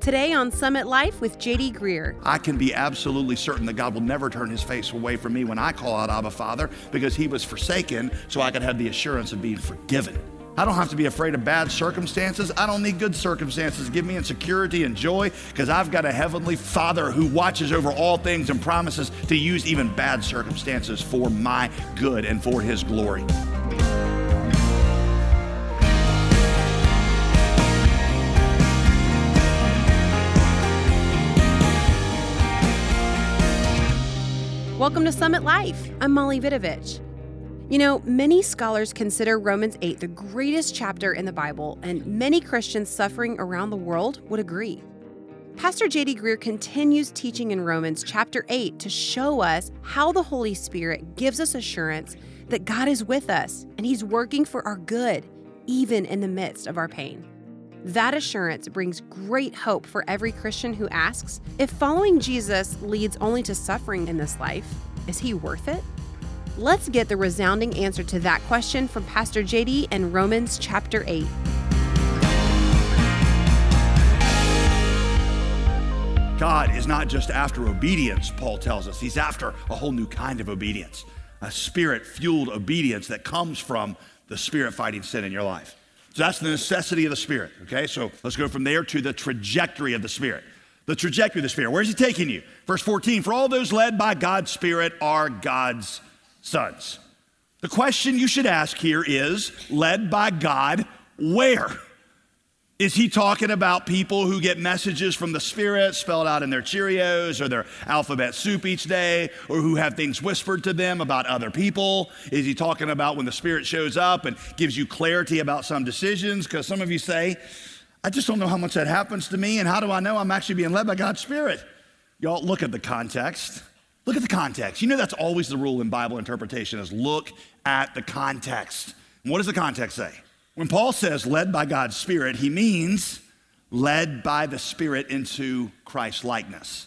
Today on Summit Life with J.D. Greear. I can be absolutely certain that God will never turn his face away from me when I call out Abba Father, because he was forsaken so I could have the assurance of being forgiven. I don't have to be afraid of bad circumstances. I don't need good circumstances to give me insecurity and joy, because I've got a heavenly Father who watches over all things and promises to use even bad circumstances for my good and for his glory. Welcome to Summit Life. I'm Molly Vidovich. You know, many scholars consider Romans 8 the greatest chapter in the Bible, and many Christians suffering around the world would agree. Pastor J.D. Greear continues teaching in Romans chapter 8 to show us how the Holy Spirit gives us assurance that God is with us and he's working for our good, even in the midst of our pain. That assurance brings great hope for every Christian who asks, if following Jesus leads only to suffering in this life, is he worth it? Let's get the resounding answer to that question from Pastor JD in Romans chapter 8. God is not just after obedience, Paul tells us. He's after a whole new kind of obedience, a spirit-fueled obedience that comes from the Spirit fighting sin in your life. So that's the necessity of the Spirit, okay? So let's go from there to the trajectory of the Spirit. The trajectory of the Spirit. Where's he taking you? Verse 14, for all those led by God's Spirit are God's sons. The question you should ask here is, led by God, where? Is he talking about people who get messages from the Spirit spelled out in their Cheerios or their alphabet soup each day, or who have things whispered to them about other people? Is he talking about when the Spirit shows up and gives you clarity about some decisions? Because some of you say, I just don't know how much that happens to me, and how do I know I'm actually being led by God's Spirit? Y'all, look at the context. Look at the context. You know that's always the rule in Bible interpretation, is look at the context. And what does the context say? When Paul says led by God's Spirit, he means led by the Spirit into Christ's likeness.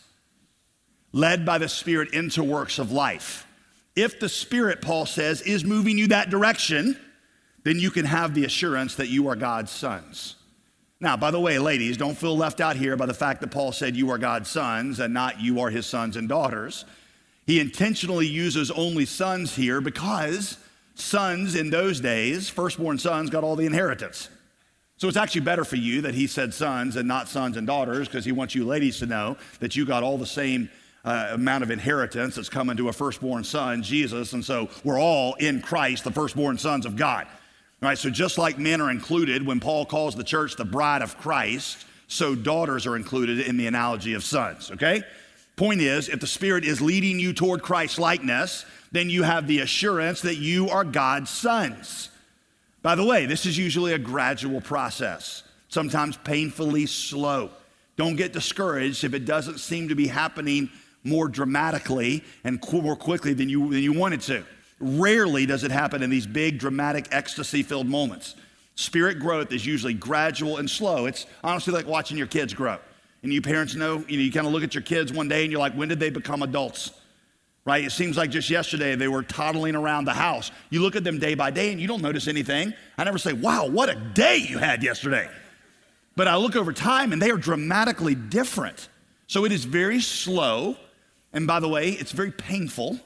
Led by the Spirit into works of life. If the Spirit, Paul says, is moving you that direction, then you can have the assurance that you are God's sons. Now, by the way, ladies, don't feel left out here by the fact that Paul said you are God's sons and not you are his sons and daughters. He intentionally uses only sons here because sons in those days, firstborn sons, got all the inheritance. So it's actually better for you that he said sons and not sons and daughters, because he wants you ladies to know that you got all the same amount of inheritance that's coming to a firstborn son, Jesus. And so we're all in Christ, the firstborn sons of God. All right, so just like men are included when Paul calls the church the bride of Christ, so daughters are included in the analogy of sons, okay? Point is, if the Spirit is leading you toward Christ's likeness, then you have the assurance that you are God's sons. By the way, this is usually a gradual process, sometimes painfully slow. Don't get discouraged if it doesn't seem to be happening more dramatically and more quickly than you wanted to. Rarely does it happen in these big, dramatic, ecstasy-filled moments. Spirit growth is usually gradual and slow. It's honestly like watching your kids grow. And you parents know, you kind of look at your kids one day and you're like, when did they become adults? Right? It seems like just yesterday they were toddling around the house. You look at them day by day and you don't notice anything. I never say, wow, what a day you had yesterday. But I look over time and they are dramatically different. So it is very slow. And by the way, it's very painful.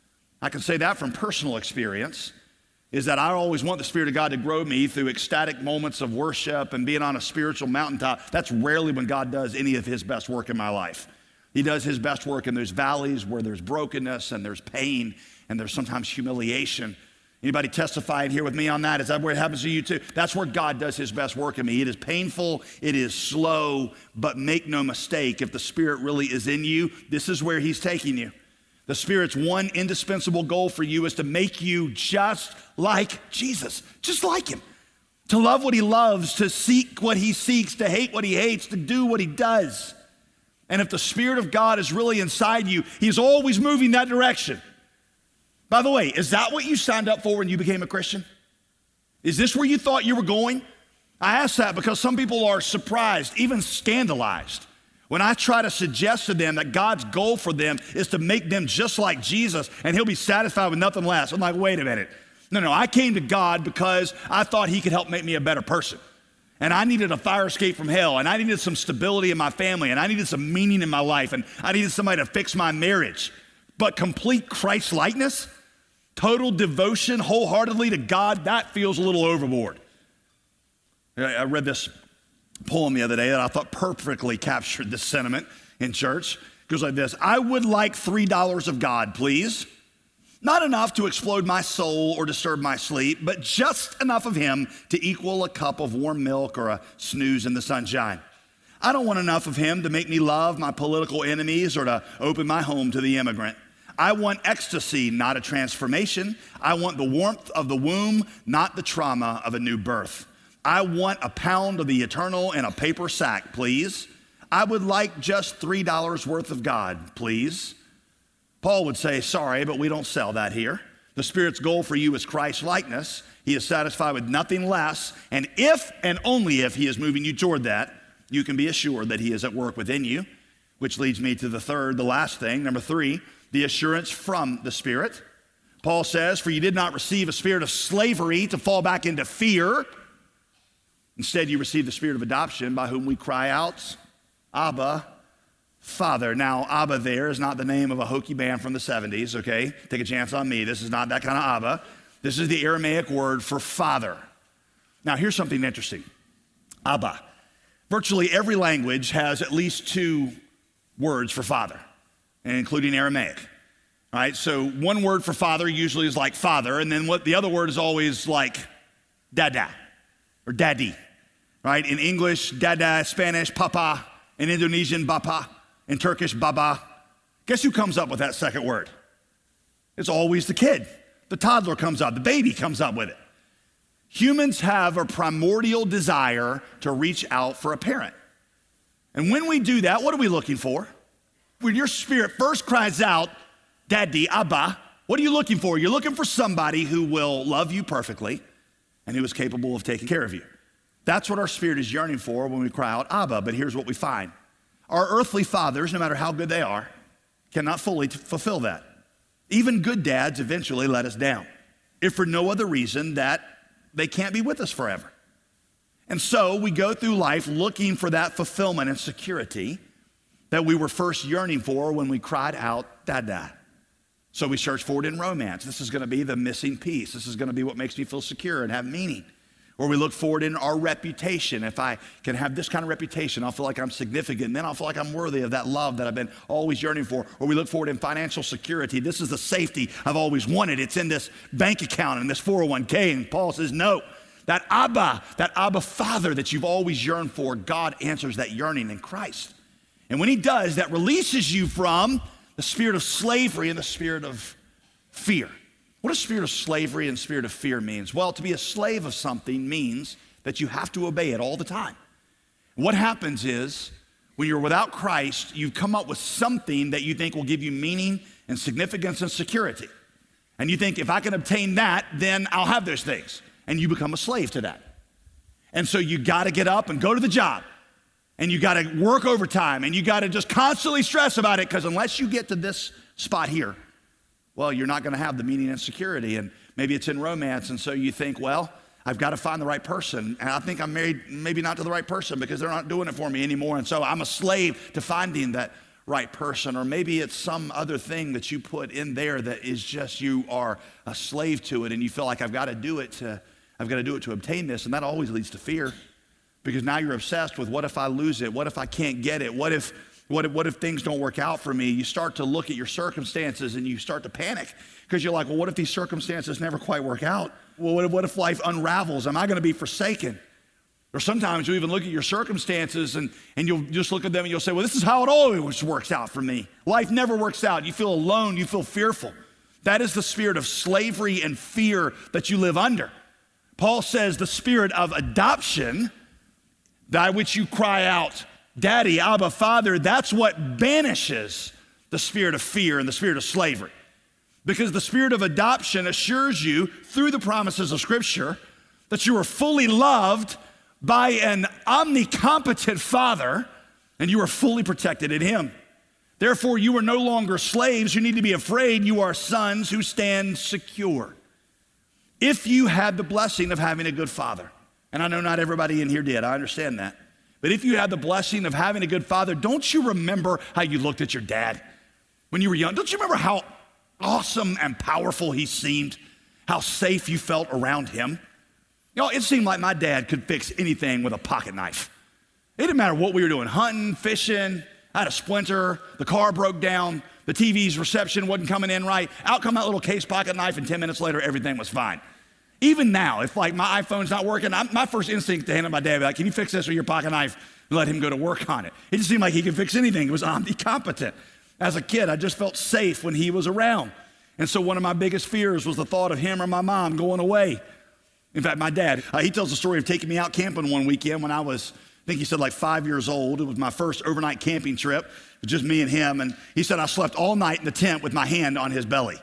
I can say that from personal experience, is that I always want the Spirit of God to grow me through ecstatic moments of worship and being on a spiritual mountaintop. That's rarely when God does any of his best work in my life. He does his best work in those valleys where there's brokenness and there's pain and there's sometimes humiliation. Anybody testifying here with me on that? Is that where it happens to you too? That's where God does his best work in me. It is painful, it is slow, but make no mistake, if the Spirit really is in you, this is where he's taking you. The Spirit's one indispensable goal for you is to make you just like Jesus, just like him. To love what he loves, to seek what he seeks, to hate what he hates, to do what he does. And if the Spirit of God is really inside you, he's always moving that direction. By the way, is that what you signed up for when you became a Christian? Is this where you thought you were going? I ask that because some people are surprised, even scandalized, when I try to suggest to them that God's goal for them is to make them just like Jesus and he'll be satisfied with nothing less. I'm like, wait a minute. No, I came to God because I thought he could help make me a better person. and I needed a fire escape from hell, and I needed some stability in my family, and I needed some meaning in my life, and I needed somebody to fix my marriage. But complete Christ-likeness, total devotion wholeheartedly to God, that feels a little overboard. I read this poem the other day that I thought perfectly captured this sentiment in church. It goes like this: I would like $3 of God, please. Not enough to explode my soul or disturb my sleep, but just enough of him to equal a cup of warm milk or a snooze in the sunshine. I don't want enough of him to make me love my political enemies or to open my home to the immigrant. I want ecstasy, not a transformation. I want the warmth of the womb, not the trauma of a new birth. I want a pound of the eternal in a paper sack, please. I would like just $3 worth of God, please. Paul would say, sorry, but we don't sell that here. The Spirit's goal for you is Christ-likeness. He is satisfied with nothing less. And if and only if he is moving you toward that, you can be assured that he is at work within you, which leads me to the last thing, number 3, the assurance from the Spirit. Paul says, for you did not receive a spirit of slavery to fall back into fear. Instead, you received the spirit of adoption by whom we cry out, Abba, Father. Now, Abba there is not the name of a hokey band from the 70s, okay? Take a chance on me. This is not that kind of Abba. This is the Aramaic word for father. Now, here's something interesting. Abba. Virtually every language has at least 2 words for father, and including Aramaic. All right, so one word for father usually is like father, and then the other word is always like dada or daddy, right? In English, dada, Spanish, papa, in Indonesian, bapa, in Turkish, baba. Guess who comes up with that second word? It's always the kid. The toddler comes up, the baby comes up with it. Humans have a primordial desire to reach out for a parent. And when we do that, what are we looking for? When your spirit first cries out, Daddy, Abba, what are you looking for? You're looking for somebody who will love you perfectly and who is capable of taking care of you. That's what our spirit is yearning for when we cry out, Abba. But here's what we find. Our earthly fathers, no matter how good they are, cannot fully fulfill that. Even good dads eventually let us down, if for no other reason that they can't be with us forever. And so we go through life looking for that fulfillment and security that we were first yearning for when we cried out, Dada. So we search for it in romance. This is going to be the missing piece. This is going to be what makes me feel secure and have meaning. Or we look for it in our reputation. If I can have this kind of reputation, I'll feel like I'm significant, and then I'll feel like I'm worthy of that love that I've been always yearning for. Or we look for it in financial security. This is the safety I've always wanted. It's in this bank account and this 401k. And Paul says, no, that Abba Father that you've always yearned for, God answers that yearning in Christ. And when he does, that releases you from the spirit of slavery and the spirit of fear. What does spirit of slavery and spirit of fear means? Well, to be a slave of something means that you have to obey it all the time. What happens is, when you're without Christ, you come up with something that you think will give you meaning and significance and security. And you think, if I can obtain that, then I'll have those things. And you become a slave to that. And so you got to get up and go to the job. And you got to work overtime. And you got to just constantly stress about it, because unless you get to this spot here, well, you're not going to have the meaning and security. And maybe it's in romance. And so you think, well, I've got to find the right person. And I think I'm married maybe not to the right person because they're not doing it for me anymore. And so I'm a slave to finding that right person. Or maybe it's some other thing that you put in there that is just, you are a slave to it. And you feel like I've got to do it to obtain this. And that always leads to fear, because now you're obsessed with, what if I lose it? What if I can't get it? What if things don't work out for me? You start to look at your circumstances and you start to panic, because you're like, well, what if these circumstances never quite work out? Well, what if life unravels? Am I going to be forsaken? Or sometimes you even look at your circumstances and you'll just look at them and you'll say, well, this is how it always works out for me. Life never works out. You feel alone. You feel fearful. That is the spirit of slavery and fear that you live under. Paul says the spirit of adoption, by which you cry out, Daddy, Abba, Father, that's what banishes the spirit of fear and the spirit of slavery. Because the spirit of adoption assures you, through the promises of Scripture, that you are fully loved by an omnicompetent Father, and you are fully protected in Him. Therefore, you are no longer slaves who need to be afraid. You are sons who stand secure. If you had the blessing of having a good father, And I know not everybody in here did, I understand that. But if you had the blessing of having a good father, don't you remember how you looked at your dad when you were young? Don't you remember how awesome and powerful he seemed? How safe you felt around him? You know, it seemed like my dad could fix anything with a pocket knife. It didn't matter what we were doing, hunting, fishing. I had a splinter, the car broke down, the TV's reception wasn't coming in right. Out come that little case pocket knife, and 10 minutes later, everything was fine. Even now, if like my iPhone's not working, my first instinct to hand it to my dad, be like, can you fix this with your pocket knife? And let him go to work on it. It just seemed like he could fix anything. He was omnicompetent. As a kid, I just felt safe when he was around. And so one of my biggest fears was the thought of him or my mom going away. In fact, my dad, he tells the story of taking me out camping one weekend when I was, I think he said like 5 years old. It was my first overnight camping trip. It was just me and him. And he said I slept all night in the tent with my hand on his belly.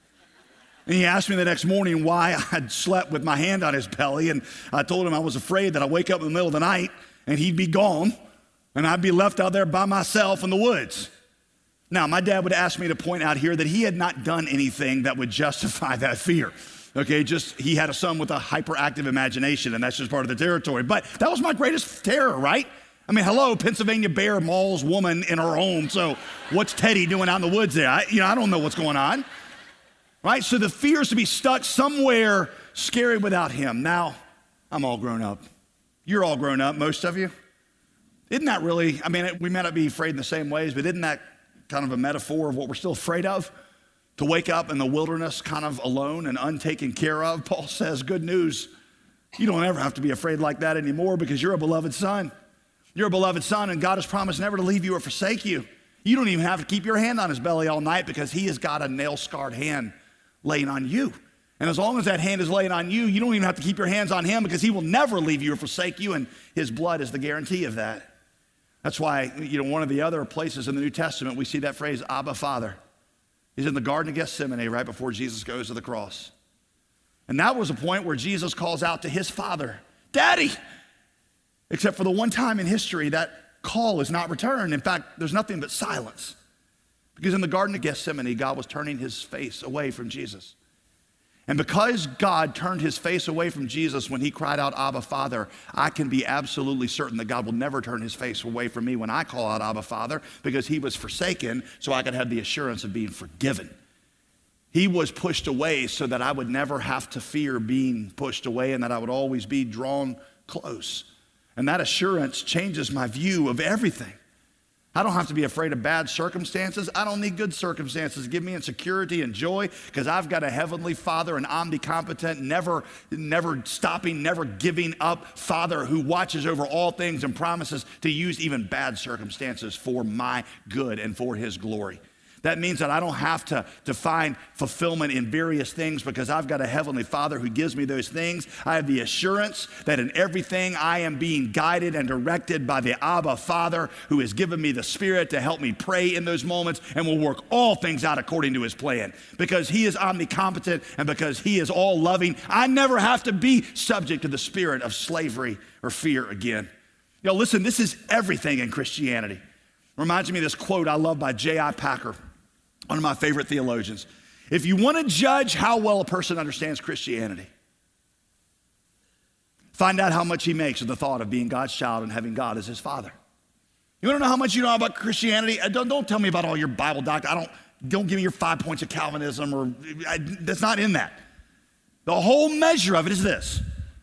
And he asked me the next morning why I'd slept with my hand on his belly. And I told him I was afraid that I'd wake up in the middle of the night and he'd be gone and I'd be left out there by myself in the woods. Now, my dad would ask me to point out here that he had not done anything that would justify that fear. Okay, just he had a son with a hyperactive imagination, and that's just part of the territory. But that was my greatest terror, right? I mean, hello, Pennsylvania bear mauls woman in her home, so what's Teddy doing out in the woods there? I don't know what's going on, right? So the fear is to be stuck somewhere scary without him. Now, I'm all grown up. You're all grown up, most of you. Isn't that really, I mean, we may not be afraid in the same ways, but isn't that kind of a metaphor of what we're still afraid of? To wake up in the wilderness kind of alone and untaken care of. Paul says, good news, you don't ever have to be afraid like that anymore because you're a beloved son. You're a beloved son and God has promised never to leave you or forsake you. You don't even have to keep your hand on his belly all night because he has got a nail-scarred hand laying on you. And as long as that hand is laying on you, you don't even have to keep your hands on him because he will never leave you or forsake you, and his blood is the guarantee of that. That's why, one of the other places in the New Testament, we see that phrase, Abba, Father. He's in the Garden of Gethsemane right before Jesus goes to the cross. And that was a point where Jesus calls out to his Father, Daddy! Except for the one time in history that call is not returned. In fact, there's nothing but silence. Because in the Garden of Gethsemane, God was turning his face away from Jesus. And because God turned his face away from Jesus when he cried out, Abba, Father, I can be absolutely certain that God will never turn his face away from me when I call out, Abba, Father, because he was forsaken so I could have the assurance of being forgiven. He was pushed away so that I would never have to fear being pushed away and that I would always be drawn close. And that assurance changes my view of everything. I don't have to be afraid of bad circumstances. I don't need good circumstances to give me insecurity and joy because I've got a heavenly Father, an omnicompetent, never stopping, never giving up Father who watches over all things and promises to use even bad circumstances for my good and for his glory. That means that I don't have to find fulfillment in various things because I've got a heavenly Father who gives me those things. I have the assurance that in everything I am being guided and directed by the Abba Father who has given me the Spirit to help me pray in those moments and will work all things out according to his plan. Because he is omnicompetent and because he is all loving, I never have to be subject to the spirit of slavery or fear again. Listen, this is everything in Christianity. Reminds me of this quote I love by J.I. Packer, one of my favorite theologians. If you want to judge how well a person understands Christianity, find out how much he makes of the thought of being God's child and having God as his Father. You want to know how much you know about Christianity? Don't tell me about all your Bible doctrine. Don't give me your 5 points of Calvinism. That's not in that. The whole measure of it is this.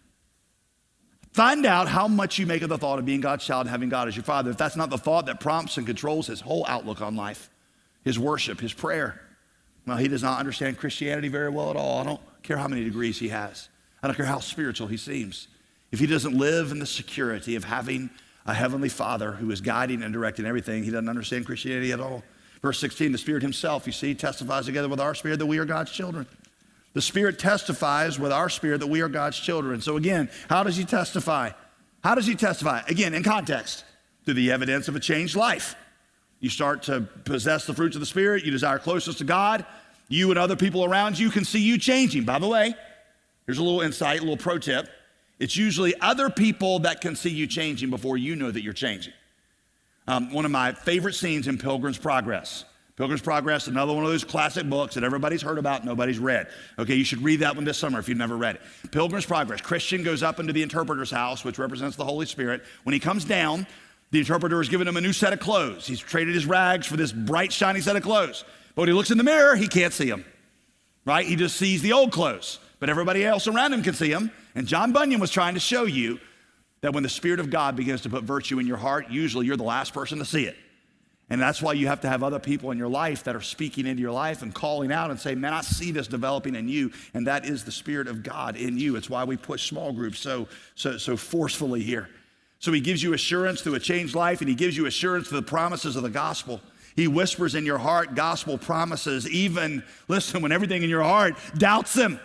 Find out how much you make of the thought of being God's child and having God as your Father. If that's not the thought that prompts and controls his whole outlook on life, his worship, his prayer, well, he does not understand Christianity very well at all. I don't care how many degrees he has. I don't care how spiritual he seems. If he doesn't live in the security of having a heavenly Father who is guiding and directing everything, he doesn't understand Christianity at all. Verse 16, the Spirit himself, you see, testifies together with our spirit that we are God's children. The Spirit testifies with our spirit that we are God's children. So again, how does he testify? How does he testify? Again, in context, through the evidence of a changed life. You start to possess the fruits of the Spirit. You desire closeness to God. You and other people around you can see you changing. By the way, here's a little insight, a little pro tip. It's usually other people that can see you changing before you know that you're changing. One of my favorite scenes in Pilgrim's Progress. Pilgrim's Progress, another one of those classic books that everybody's heard about, nobody's read. Okay, you should read that one this summer if you've never read it. Pilgrim's Progress. Christian goes up into the interpreter's house, which represents the Holy Spirit. When he comes down, the interpreter has given him a new set of clothes. He's traded his rags for this bright, shiny set of clothes. But when he looks in the mirror, he can't see them, right? He just sees the old clothes. But everybody else around him can see them. And John Bunyan was trying to show you that when the Spirit of God begins to put virtue in your heart, usually you're the last person to see it. And that's why you have to have other people in your life that are speaking into your life and calling out and saying, man, I see this developing in you, and that is the Spirit of God in you. It's why we push small groups so forcefully here. So he gives you assurance through a changed life, and he gives you assurance through the promises of the gospel. He whispers in your heart gospel promises, even, listen, when everything in your heart doubts them.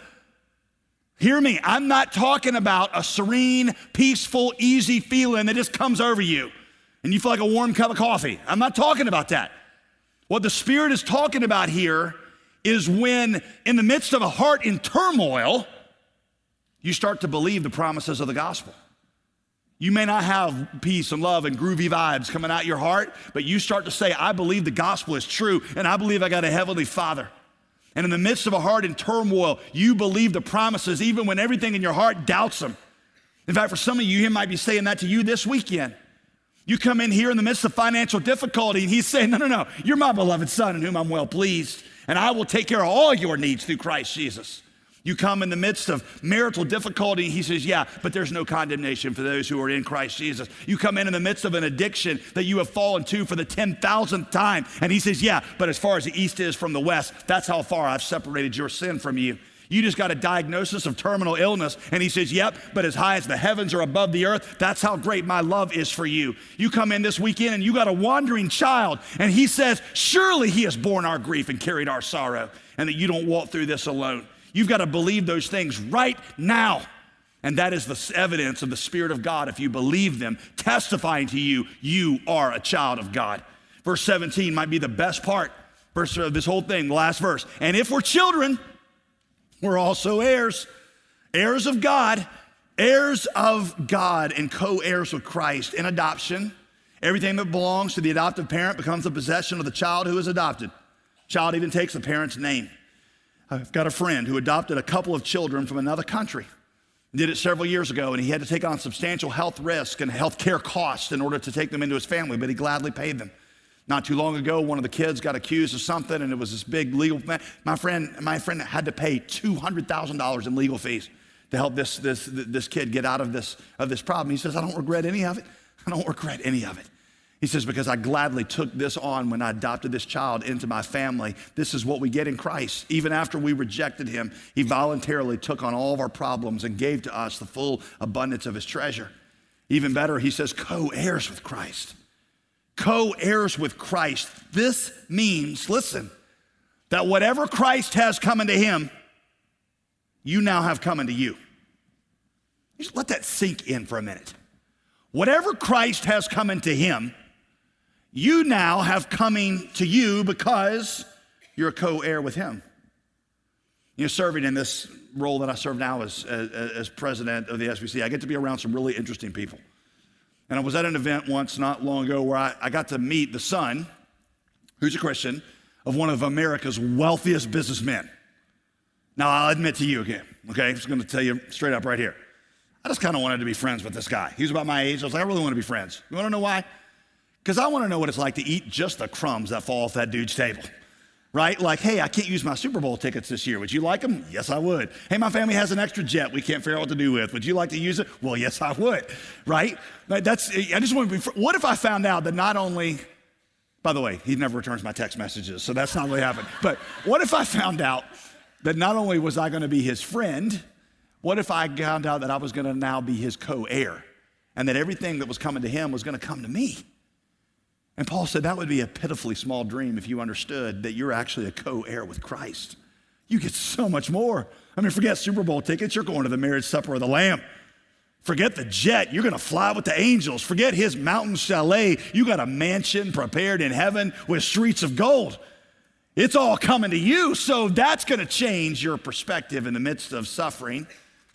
Hear me, I'm not talking about a serene, peaceful, easy feeling that just comes over you and you feel like a warm cup of coffee. I'm not talking about that. What the Spirit is talking about here is when, in the midst of a heart in turmoil, you start to believe the promises of the gospel. You may not have peace and love and groovy vibes coming out your heart, but you start to say, I believe the gospel is true, and I believe I got a heavenly Father. And in the midst of a heart in turmoil, you believe the promises even when everything in your heart doubts them. In fact, for some of you, he might be saying that to you this weekend. You come in here in the midst of financial difficulty, and he's saying, no, you're my beloved Son in whom I'm well pleased, and I will take care of all your needs through Christ Jesus. You come in the midst of marital difficulty, and he says, yeah, but there's no condemnation for those who are in Christ Jesus. You come in the midst of an addiction that you have fallen to for the 10,000th time, and he says, yeah, but as far as the east is from the west, that's how far I've separated your sin from you. You just got a diagnosis of terminal illness, and he says, yep, but as high as the heavens are above the earth, that's how great my love is for you. You come in this weekend, and you got a wandering child, and he says, surely he has borne our grief and carried our sorrow, and that you don't walk through this alone. You've got to believe those things right now. And that is the evidence of the Spirit of God. If you believe them, testifying to you, you are a child of God. Verse 17 might be the best part of this whole thing, the last verse. And if we're children, we're also heirs, heirs of God and co-heirs with Christ. In adoption, everything that belongs to the adoptive parent becomes the possession of the child who is adopted. Child even takes the parent's name. I've got a friend who adopted a couple of children from another country. He did it several years ago, and he had to take on substantial health risk and health care costs in order to take them into his family, but he gladly paid them. Not too long ago, one of the kids got accused of something, and it was this big legal. My friend had to pay $200,000 in legal fees to help this kid get out of this problem. He says, I don't regret any of it. I don't regret any of it. He says, because I gladly took this on when I adopted this child into my family. This is what we get in Christ. Even after we rejected him, he voluntarily took on all of our problems and gave to us the full abundance of his treasure. Even better, he says, co-heirs with Christ. Co-heirs with Christ. This means, listen, that whatever Christ has coming to him, you now have coming to you. Just let that sink in for a minute. Whatever Christ has coming to him, you now have coming to you because you're a co-heir with him. You know, serving in this role that I serve now as president of the SBC, I get to be around some really interesting people. And I was at an event once not long ago where I got to meet the son, who's a Christian, of one of America's wealthiest businessmen. Now, I'll admit to you again, okay? I'm just going to tell you straight up right here. I just kind of wanted to be friends with this guy. He was about my age. I was like, I really want to be friends. You want to know why? Because I want to know what it's like to eat just the crumbs that fall off that dude's table, right? Like, hey, I can't use my Super Bowl tickets this year. Would you like them? Yes, I would. Hey, my family has an extra jet we can't figure out what to do with. Would you like to use it? Well, yes, I would, right? I just want to be, what if I found out that not only, by the way, he never returns my text messages, so that's not really happened. But what if I found out that not only was I going to be his friend, what if I found out that I was going to now be his co-heir and that everything that was coming to him was going to come to me? And Paul said that would be a pitifully small dream if you understood that you're actually a co-heir with Christ. You get so much more. I mean, forget Super Bowl tickets. You're going to the marriage supper of the Lamb. Forget the jet. You're going to fly with the angels. Forget his mountain chalet. You got a mansion prepared in heaven with streets of gold. It's all coming to you. So that's going to change your perspective in the midst of suffering,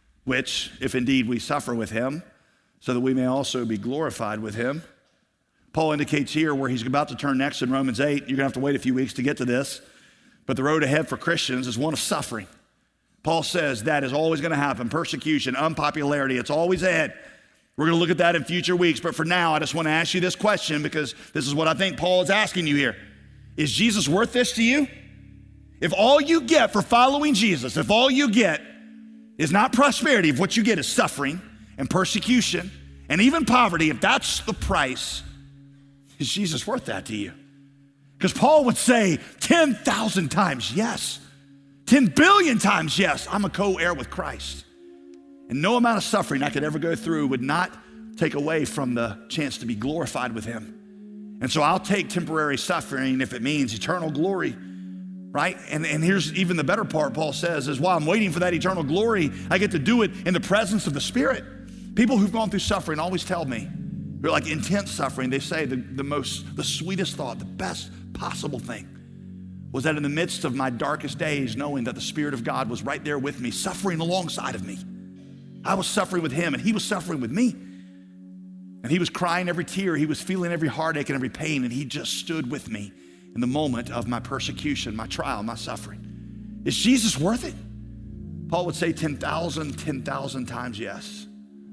which, if indeed we suffer with him, so that we may also be glorified with him. Paul indicates here where he's about to turn next in Romans 8. You're going to have to wait a few weeks to get to this. But the road ahead for Christians is one of suffering. Paul says that is always going to happen. Persecution, unpopularity, it's always ahead. We're going to look at that in future weeks. But for now, I just want to ask you this question because this is what I think Paul is asking you here. Is Jesus worth this to you? If all you get for following Jesus, if all you get is not prosperity, if what you get is suffering and persecution and even poverty, if that's the price, is Jesus worth that to you? Because Paul would say 10,000 times yes, 10 billion times yes, I'm a co-heir with Christ. And no amount of suffering I could ever go through would not take away from the chance to be glorified with him. And so I'll take temporary suffering if it means eternal glory, right? And here's even the better part, Paul says, is while I'm waiting for that eternal glory, I get to do it in the presence of the Spirit. People who've gone through suffering always tell me, they're like intense suffering, they say the sweetest thought, the best possible thing was that in the midst of my darkest days, knowing that the Spirit of God was right there with me, suffering alongside of me. I was suffering with him and he was suffering with me. And he was crying every tear, he was feeling every heartache and every pain, and he just stood with me in the moment of my persecution, my trial, my suffering. Is Jesus worth it? Paul would say 10,000 times yes.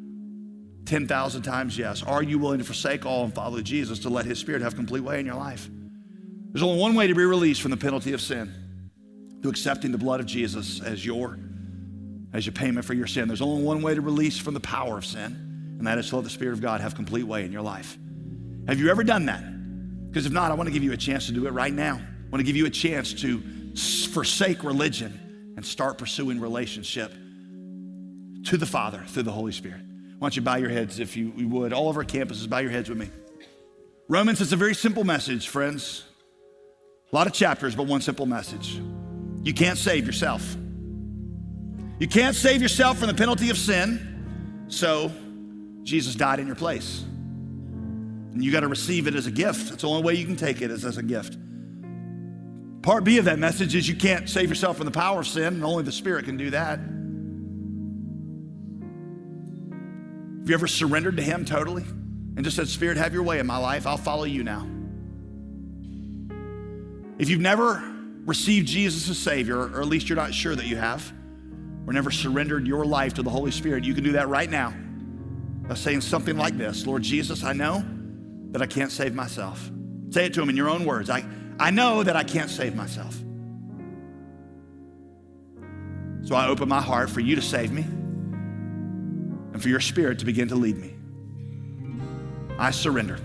10,000 times yes. Are you willing to forsake all and follow Jesus to let his Spirit have complete way in your life? There's only one way to be released from the penalty of sin, through accepting the blood of Jesus as your payment for your sin. There's only one way to release from the power of sin, and that is to let the Spirit of God have complete way in your life. Have you ever done that? Because if not, I want to give you a chance to do it right now. I want to give you a chance to forsake religion and start pursuing relationship to the Father through the Holy Spirit. Why don't you bow your heads if you would. All of our campuses, bow your heads with me. Romans is a very simple message, friends. A lot of chapters, but one simple message. You can't save yourself. You can't save yourself from the penalty of sin, so Jesus died in your place. And you got to receive it as a gift. That's the only way you can take it is as a gift. Part B of that message is you can't save yourself from the power of sin, and only the Spirit can do that. Have you ever surrendered to him totally and just said, Spirit, have your way in my life. I'll follow you now. If you've never received Jesus as Savior, or at least you're not sure that you have, or never surrendered your life to the Holy Spirit, you can do that right now by saying something like this. Lord Jesus, I know that I can't save myself. Say it to him in your own words. I know that I can't save myself. So I open my heart for you to save me and for your Spirit to begin to lead me. I surrender.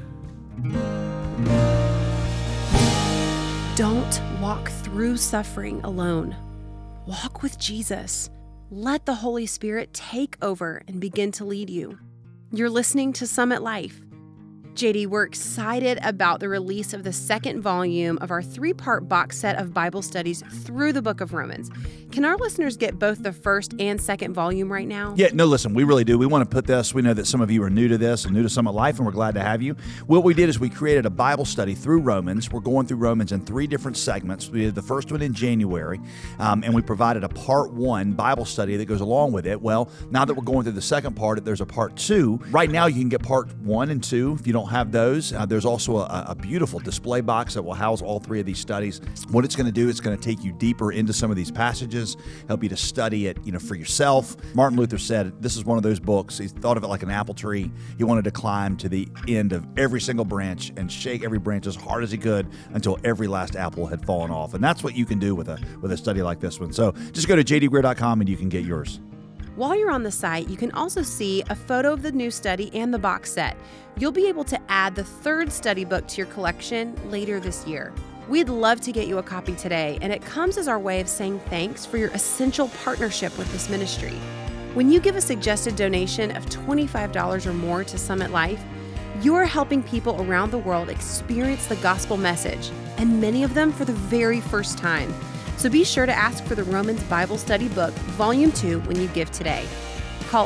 Don't walk through suffering alone. Walk with Jesus. Let the Holy Spirit take over and begin to lead you. You're listening to Summit Life. JD, we're excited about the release of the second volume of our 3-part box set of Bible studies through the book of Romans. Can our listeners get both the first and second volume right now? Yeah, no, listen, we really do. We want to put this. We know that some of you are new to this and new to Summit Life, and we're glad to have you. What we did is we created a Bible study through Romans. We're going through Romans in 3 different segments. We did the first one in January, and we provided a part 1 Bible study that goes along with it. Well, now that we're going through the second part, there's a part 2. Right now, you can get part 1 and 2 if you don't have those. There's also a beautiful display box that will house all 3 of these studies. What it's going to do, it's going to take you deeper into some of these passages, help you to study it, for yourself. Martin Luther said this is one of those books. He thought of it like an apple tree. He wanted to climb to the end of every single branch and shake every branch as hard as he could until every last apple had fallen off. And that's what you can do with a study like this one. So just go to jdgreear.com and you can get yours. While you're on the site, you can also see a photo of the new study and the box set. You'll be able to add the 3rd study book to your collection later this year. We'd love to get you a copy today, and it comes as our way of saying thanks for your essential partnership with this ministry. When you give a suggested donation of $25 or more to Summit Life, you're helping people around the world experience the gospel message, and many of them for the very first time. So be sure to ask for the Romans Bible Study Book, Volume 2, when you give today. Call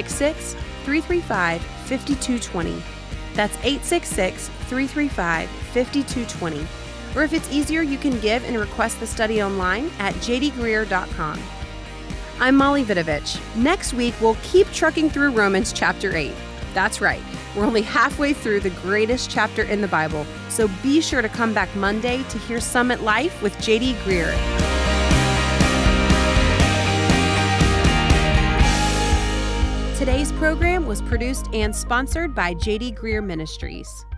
866-335-5220. That's 866-335-5220. Or if it's easier, you can give and request the study online at jdgreear.com. I'm Molly Vidovich. Next week, we'll keep trucking through Romans chapter 8. That's right. We're only halfway through the greatest chapter in the Bible, so be sure to come back Monday to hear Summit Life with J.D. Greear. Today's program was produced and sponsored by J.D. Greear Ministries.